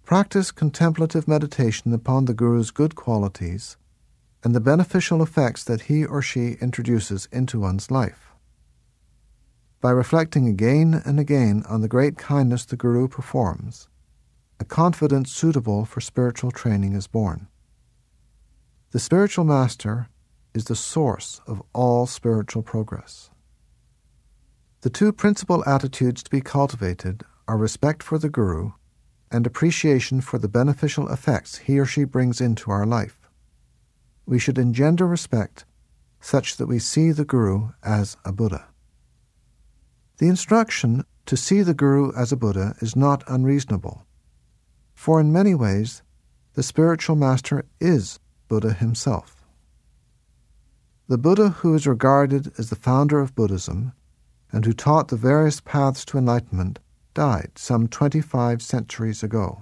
Practice contemplative meditation upon the Guru's good qualities and the beneficial effects that he or she introduces into one's life. By reflecting again and again on the great kindness the Guru performs, a confidence suitable for spiritual training is born. The spiritual master is the source of all spiritual progress. The two principal attitudes to be cultivated are respect for the Guru and appreciation for the beneficial effects he or she brings into our life. We should engender respect such that we see the Guru as a Buddha. The instruction to see the Guru as a Buddha is not unreasonable, for in many ways the spiritual master is Buddha himself. The Buddha who is regarded as the founder of Buddhism and who taught the various paths to enlightenment died some 25 centuries ago.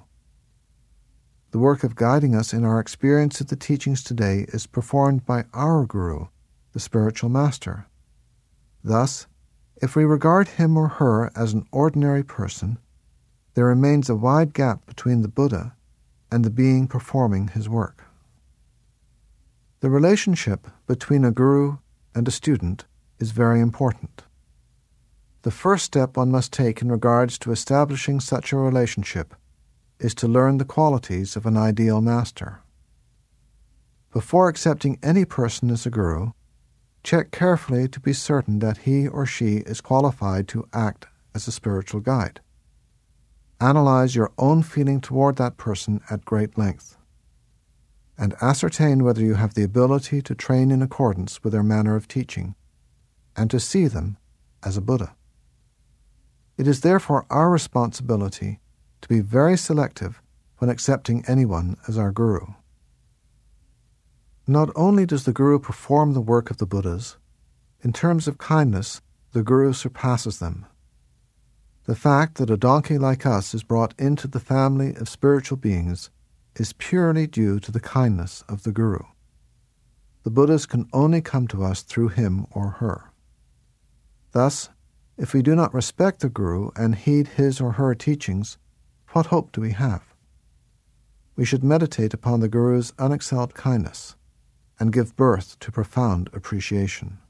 The work of guiding us in our experience of the teachings today is performed by our Guru, the spiritual master. Thus, if we regard him or her as an ordinary person, there remains a wide gap between the Buddha and the being performing his work. The relationship between a Guru and a student is very important. The first step one must take in regards to establishing such a relationship is to learn the qualities of an ideal master. Before accepting any person as a Guru, check carefully to be certain that he or she is qualified to act as a spiritual guide. Analyze your own feeling toward that person at great length, and ascertain whether you have the ability to train in accordance with their manner of teaching, and to see them as a Buddha. It is therefore our responsibility to be very selective when accepting anyone as our Guru. Not only does the Guru perform the work of the Buddhas, in terms of kindness, the Guru surpasses them. The fact that a donkey like us is brought into the family of spiritual beings is purely due to the kindness of the Guru. The Buddhas can only come to us through him or her. Thus, if we do not respect the Guru and heed his or her teachings, what hope do we have? We should meditate upon the Guru's unexcelled kindness and give birth to profound appreciation.